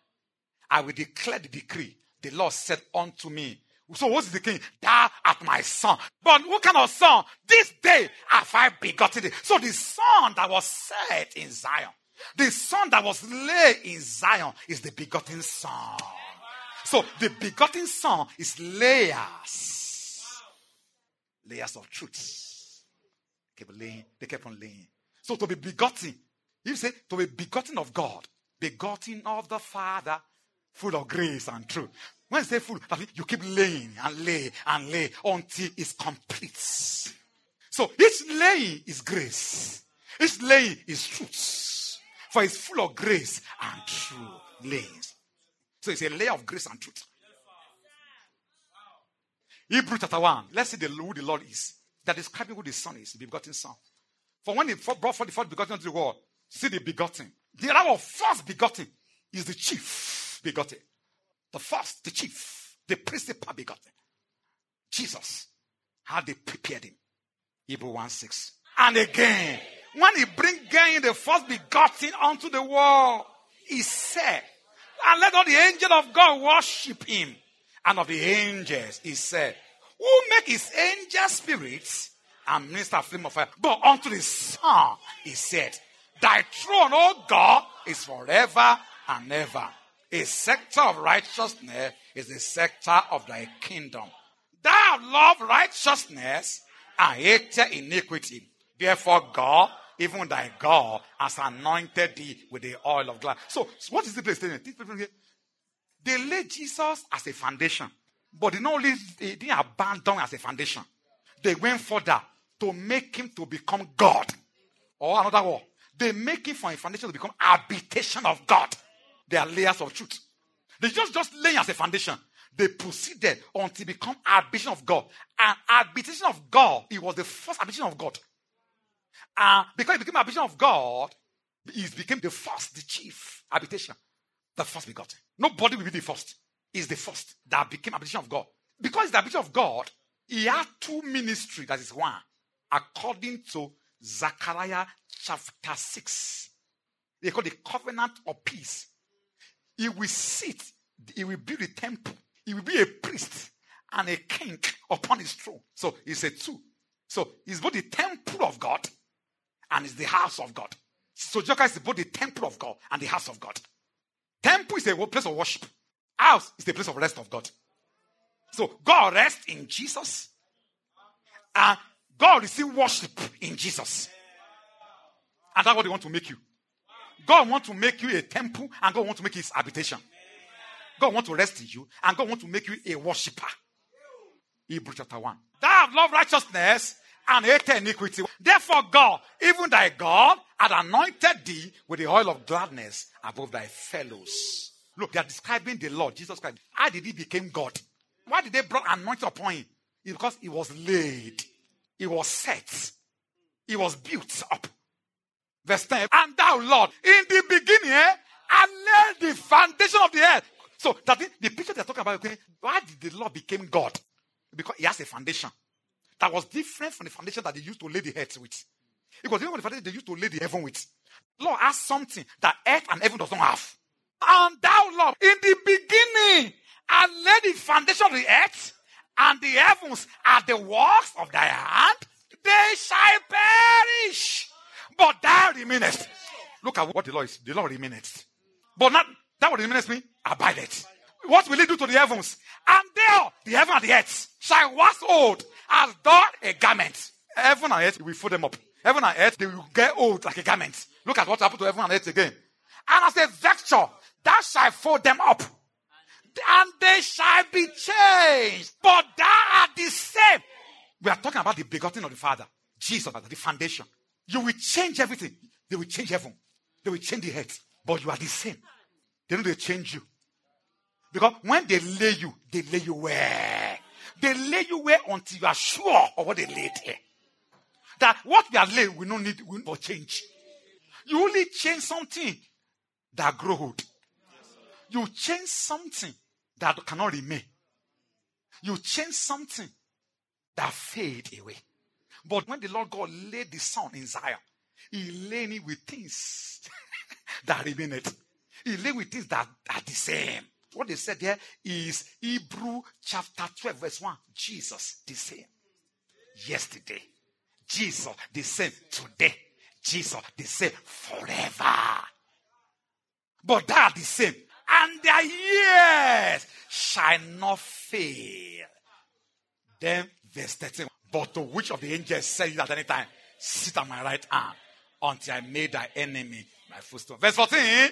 I will declare the decree. The Lord said unto me. So what's the king? Thou art my son. But what kind of son? This day have I begotten it. So the son that was set in Zion, the son that was laid in Zion is the begotten son. So the begotten son is layers. Layers of truth. Keep laying. They kept on laying. So to be begotten, you say to be begotten of God, begotten of the Father, full of grace and truth. When you say full, you keep laying and lay and lay until it's complete. So each laying is grace. Each laying is truth. For it's full of grace and true layings. So it's a layer of grace and truth. Hebrews chapter one. Let's see the, who the Lord is. That describing who the Son is, the begotten Son. For when he brought forth the first begotten into the world, see the begotten. The other first begotten is the chief begotten. The first, the chief, the principal begotten. Jesus. How they prepared him. Hebrews one six. And again, when he bring again the first begotten unto the world, he said, and let all the angels of God worship him. And of the angels, he said, who make his angel spirits and minister flame of fire. But unto the Son, he said, thy throne, O God, is forever and ever. A scepter of righteousness is the scepter of thy kingdom. Thou love righteousness and hated iniquity. Therefore God even thy God has anointed thee with the oil of gladness. So, what is the place statement? They laid Jesus as a foundation, but they not only they didn't abandon as a foundation. They went further to make him to become God. Or another word, they make him from a foundation to become habitation of God. They are layers of truth. They just just lay as a foundation. They proceeded until it become habitation of God. And habitation of God, it was the first habitation of God. And because it became habitation of God, it became the first, the chief habitation. The first begotten. Nobody will be the first. It's the first that became habitation of God. Because it's the habitation of God, he had two ministries, that is one. According to Zechariah chapter six. They call the covenant of peace. He will sit, he will build a temple. He will be a priest and a king upon his throne. So it's a two. So it's both the temple of God and it's the house of God. So Jesus Christ is both the temple of God and the house of God. Temple is a place of worship. House is the place of rest of God. So God rests in Jesus and God receives worship in Jesus. And that's what they want to make you. God wants to make you a temple and God wants to make you his habitation. God wants to rest in you and God wants to make you a worshipper. Hebrews chapter one. Thou have loved righteousness and hated iniquity. Therefore God, even thy God, had anointed thee with the oil of gladness above thy fellows. Look, they are describing the Lord, Jesus Christ. How did he become God? Why did they bring anointing upon him? It's because he was laid. He was set. He was built up. Verse ten. And thou, Lord, in the beginning, eh, I laid the foundation of the earth. So that the, the picture they're talking about, okay, why did the Lord become God? Because he has a foundation that was different from the foundation that they used to lay the earth with. It was different from the foundation they used to lay the heaven with. The Lord has something that earth and heaven does not have. And thou, Lord, in the beginning, I laid the foundation of the earth, and the heavens are the works of thy hand. They shall perish, but thou remainest. Look at what the Lord is. The Lord remaineth. But not that what remaineth me, abideth. What will he do to the heavens? And there, the heaven and the earth shall wax old as though a garment. Heaven and earth, we will fold them up. Heaven and earth, they will get old like a garment. Look at what happened to heaven and earth again. And as a vector, thou shalt fold them up, and they shall be changed. But thou art the same. We are talking about the begotten of the Father, Jesus, the foundation. You will change everything. They will change heaven. They will change the earth. But you are the same. They know they change you. Because when they lay you, they lay you where? They lay you where until you are sure of what they laid there. That what we are laid, we don't need we will change. You only change something that grow old. You change something that cannot remain. You change something that fade away. But when the Lord God laid the sun in Zion, he laid it with things that remain. He laid with things that are the same. What they said there is Hebrew chapter twelve verse one. Jesus the same. Yesterday. Jesus the same today. Jesus the same forever. But they are the same. And their years shall not fail. Then verse thirteen. But to which of the angels said at any time, sit at my right hand until I made thy enemy my footstool. Verse fourteen.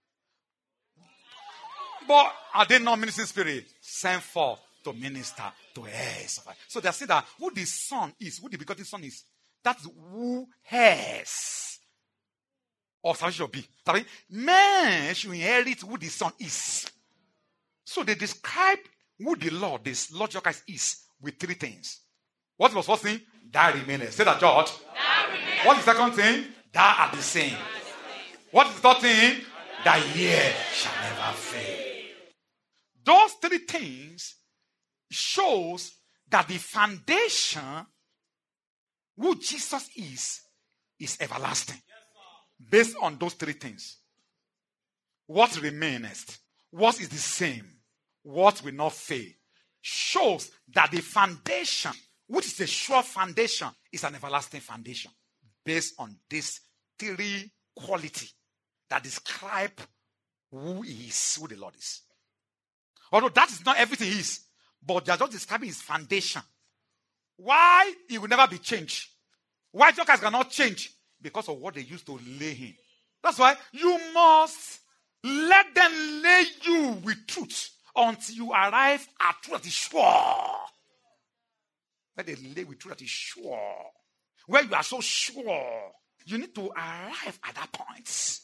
But are they not ministering spirit? Sent forth to minister to heirs. So they say that who the son is, who the begotten son is, that's who heirs or salvation should be. That man should inherit who the son is. So they describe who the Lord, this Lord Jesus Christ is with three things. What was first thing? Thou remainest. Say that, George. What is the second thing? Thou art the same. What is the third thing? Thy year shall never fail. Those three things shows that the foundation who Jesus is, is everlasting. Based on those three things. What remaineth? What is the same? What will not fail? Shows that the foundation, which is a sure foundation, is an everlasting foundation. Based on these three qualities that describe who he is, who the Lord is. Although that is not everything he is, but they are just describing his foundation. Why he will never be changed. Why Jesus Christ cannot change because of what they used to lay in. That's why you must let them lay you with truth until you arrive at truth that is sure. Let them lay with truth that is sure. Where you are so sure, you need to arrive at that point.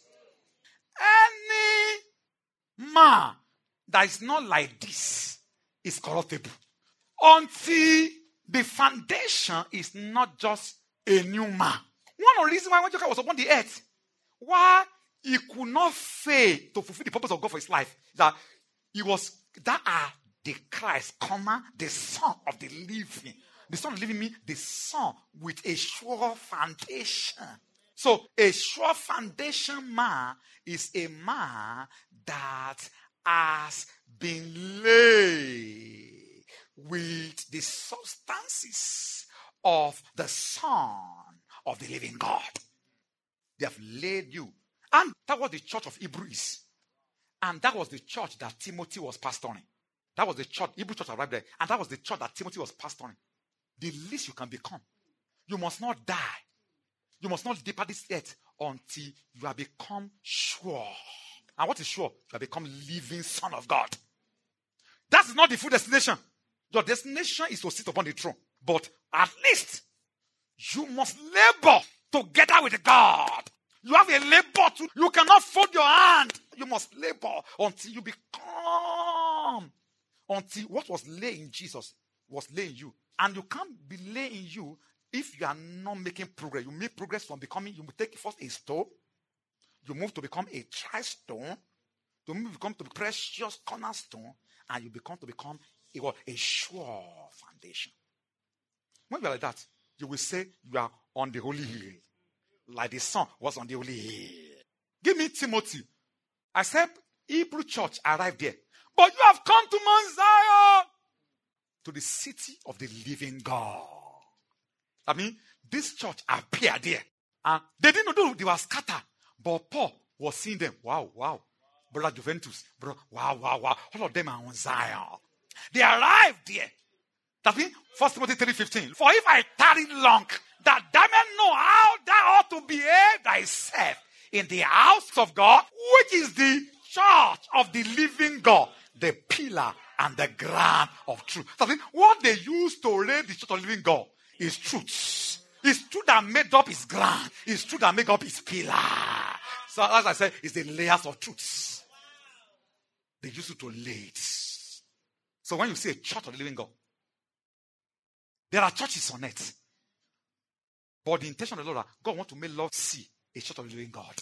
Any man that is not like this is corruptible. Until the foundation is not just a new man. One of the reasons why when Jesus was upon the earth, why he could not fail to fulfill the purpose of God for his life, that he was, that are the Christ, comma, the Son of the living. The Son of the living means the Son with a sure foundation. So a sure foundation man is a man that has been laid with the substances of the Son of the living God. They have laid you. And that was the church of Hebrews. And that was the church that Timothy was pastoring. That was the church, Hebrew church arrived there. And that was the church that Timothy was pastoring. The least you can become. You must not die. You must not depart this earth until you have become sure. And what is sure? You have become living Son of God. That is not the full destination. Your destination is to sit upon the throne. But at least you must labor together with God. You have a labor to, you cannot fold your hand. You must labor until you become, until what was laid in Jesus was laid in you. And you can't be laid in you if you are not making progress. You make progress from becoming, you take first a stone, you move to become a tri-stone, you move to become to be precious cornerstone, and you become to become a, what, a sure foundation. When you are like that, you will say you are on the holy hill, like the Son was on the holy hill. Give me Timothy. I said, Hebrew church arrived there. But you have come to Mount Zion, to the city of the living God. I mean, this church appeared there. And they didn't know they were scattered. But Paul was seeing them. Wow, wow. Brother Juventus. Bro, wow, wow, wow. All of them are on Zion. They arrived there. That means First Timothy three fifteen. For if I tarry long, that thou may know how thou ought to behave thyself in the house of God, which is the church of the living God, the pillar and the ground of truth. That means what they used to raise the church of the living God is truth. It's truth that made up his ground. It's truth that made up his pillar. So as I said, it's the layers of truth. They used it to lay it. So when you say a church of the living God, there are churches on it. But the intention of the Lord, God wants to make love see a church of the living God.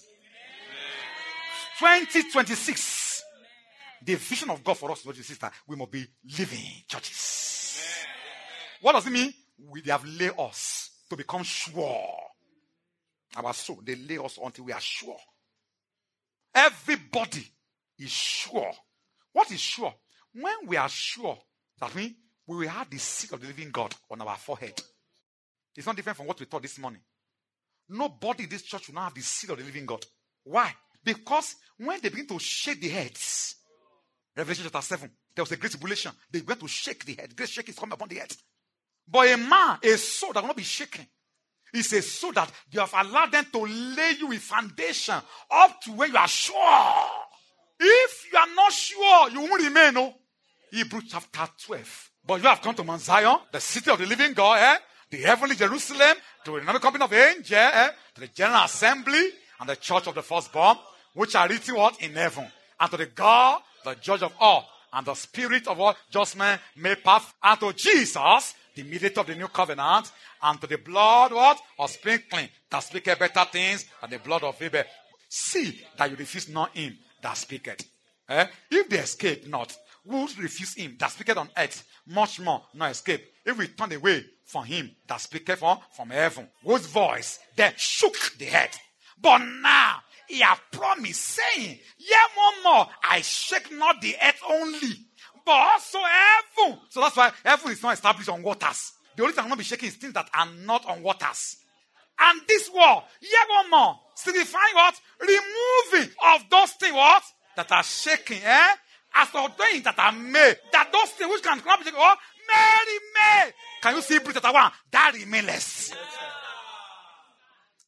twenty twenty-six, the vision of God for us, brothers and sisters, we must be living churches. What does it mean? We, they have laid us to become sure. Our soul, they lay us until we are sure. Everybody is sure. What is sure? When we are sure, that means we will have the seal of the living God on our forehead. It's not different from what we thought this morning. Nobody in this church will not have the seal of the living God. Why? Because when they begin to shake the heads, Revelation chapter seven, there was a great tribulation. They went to shake the head. Great shake is coming upon the head. But a man, a soul that will not be shaken, is a soul that you have allowed them to lay you with foundation up to where you are sure. If you are not sure, you won't remain. No. Hebrews chapter twelve. But you have come to Mount Zion, the city of the living God, eh? The heavenly Jerusalem, to another company of angels, eh? To the general assembly and the church of the firstborn, which are written what? In heaven. And to the God, the judge of all, and the spirit of all judgment made perfect, and to Jesus, the mediator of the new covenant, and to the blood what? Of sprinkling, that speaketh better things than the blood of Abel. See that you refuse not him that speaketh. Eh? If they escape not, who refuse him that speaketh on earth, much more not escape. If we turn away from him that speaketh from, from heaven, whose voice then shook the earth. But now he hath promised, saying, yea, one more, I shake not the earth only, but also heaven. So that's why heaven is not established on waters. The only thing that will not be shaking is things that are not on waters. And this word, yea, one more, signifying what? Removing of those things what? That are shaking, eh? As of things that are made, that those things which can not be shaken, what? May remain. Can you see Hebrews chapter one? That remainless.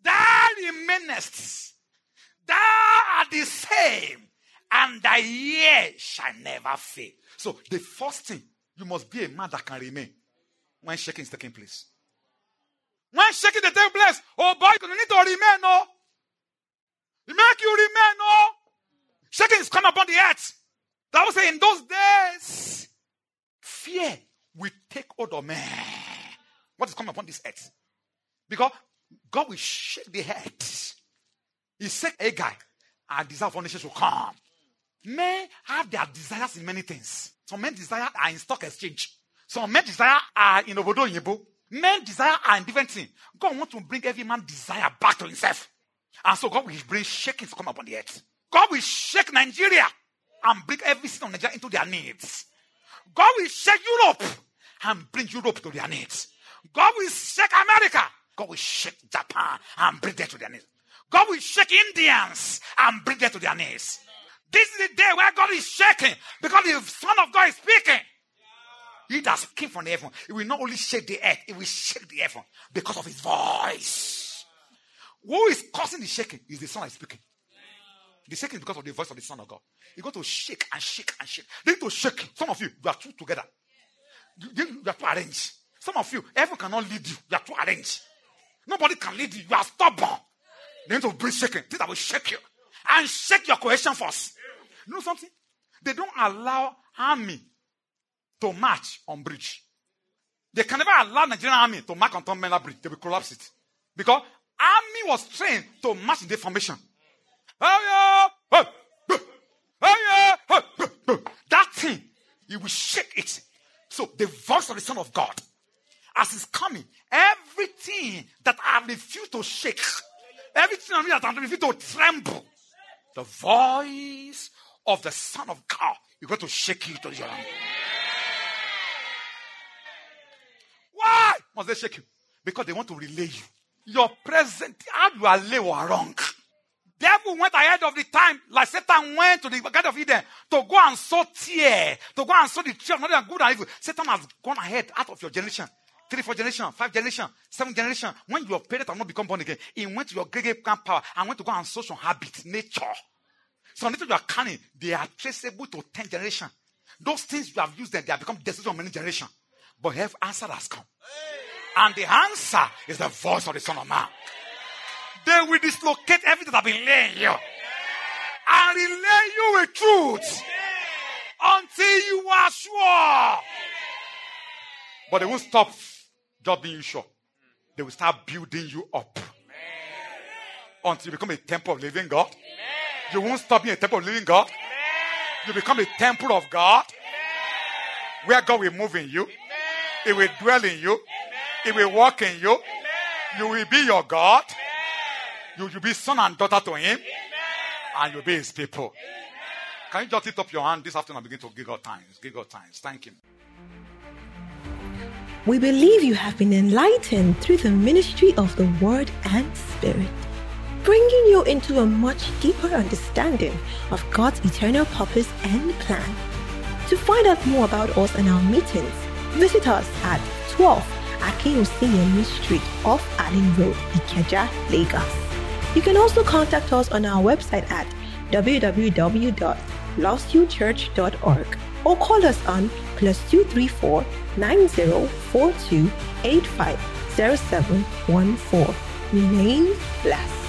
Thou remainest. Thou art the same, and thy year shall never fail. So the first thing, you must be a man that can remain when shaking is taking place. When shaking is taking place, oh boy, you need to remain, no. You make you remain, no. Shaking is coming upon the earth. That was saying in those days, fear will take hold of man. What is coming upon this earth? Because God will shake the earth. He said, "Hey guy, our desire for nations will come." Men have their desires in many things. Some men desire are in stock exchange. Some men desire are in obodo yibo. Men desire are in different things. God wants to bring every man desire back to himself. And so God will bring shaking to come upon the earth. God will shake Nigeria and bring every city of Nigeria into their needs. God will shake Europe and bring Europe to their needs. God will shake America. God will shake Japan and bring them to their needs. God will shake Indians and bring them to their knees. This is the day where God is shaking because the Son of God is speaking. He that came from the heaven, it will not only shake the earth, it will shake the heaven because of his voice. Who is causing the shaking is the Son that is speaking. The shaking is because of the voice of the Son of God. He's going to shake and shake and shake. They need to shake. Some of you, you are two together. You, you are too arranged. Some of you, everyone cannot lead you. You are too arranged. Nobody can lead you. You are stubborn. They need to bring shaking. Things that will shake you. And shake your cohesion force. You know something? They don't allow army to march on bridge. They can never allow Nigerian army to march on Tom Mela Bridge. They will collapse it. Because army was trained to march in the formation. That thing, he will shake it. So the voice of the Son of God, as he's coming, everything that I refuse to shake, everything that I refuse to tremble, the voice of the Son of God is going to shake you to the ground. Why must they shake you? Because they want to relay you. Your present, how you are lay or wrong. Devil went ahead of the time, like Satan went to the Garden of Eden to go and sow tear, to go and sow the tree of knowledge of good and evil. Satan has gone ahead out of your generation. Three, four generation, five generation, seven generation. When your parents have not become born again, he went to your great great power and went to go and sow some habits, nature. So nature you are carrying, they are traceable to ten generations. Those things you have used them, they have become decisions of many generations. But have answer has come. And the answer is the voice of the Son of Man. They will dislocate everything that has been laying you. And relay you with truth. Until you are sure. But they won't stop just being sure. They will start building you up. Until you become a temple of living God. You won't stop being a temple of living God. You become a temple of God. Where God will move in you. He will dwell in you. He will walk in you. You will be your God. You will be son and daughter to him. And you'll be his people. Can you just lift up your hand this afternoon and begin to give God thanks? Give God thanks. Thank him. We believe you have been enlightened through the ministry of the Word and Spirit, bringing you into a much deeper understanding of God's eternal purpose and plan. To find out more about us and our meetings, visit us at twelve Akinuseyemi Street off Allen Road, Ikeja, Lagos. You can also contact us on our website at w w w dot lost you church dot org or call us on plus two three four nine zero four two eight five zero seven one four. Remain blessed.